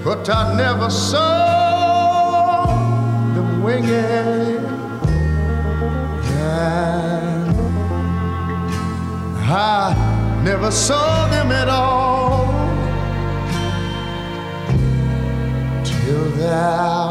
but I never saw them winging. And I never saw them at all till that